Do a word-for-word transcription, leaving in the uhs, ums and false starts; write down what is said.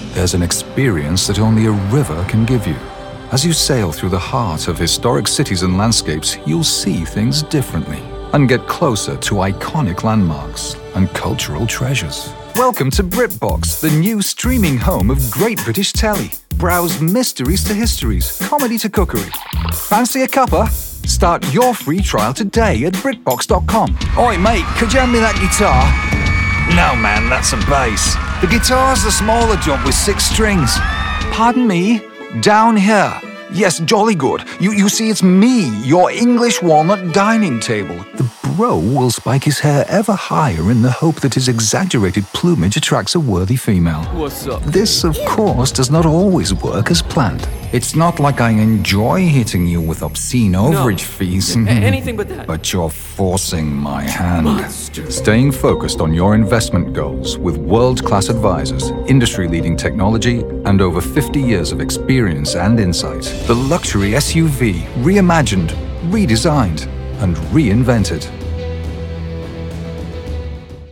There's an experience that only a river can give you. As you sail through the heart of historic cities and landscapes, you'll see things differently and get closer to iconic landmarks and cultural treasures. Welcome to BritBox, the new streaming home of great British telly. Browse mysteries to histories, comedy to cookery. Fancy a cuppa? Start your free trial today at BritBox dot com. Oi mate, could you hand me that guitar? No man, that's a bass. The guitar's the smaller jump with six strings. Pardon me? Down here. Yes, jolly good. You, you see, it's me, your English walnut dining table. The bro will spike his hair ever higher in the hope that his exaggerated plumage attracts a worthy female. What's up? This, of course, does not always work as planned. It's not like I enjoy hitting you with obscene overage No. fees. A- anything but that. But you're forcing my hand. Monster. Staying focused on your investment goals with world-class advisors, industry-leading technology, and over fifty years of experience and insight. The luxury S U V, reimagined, redesigned, and reinvented.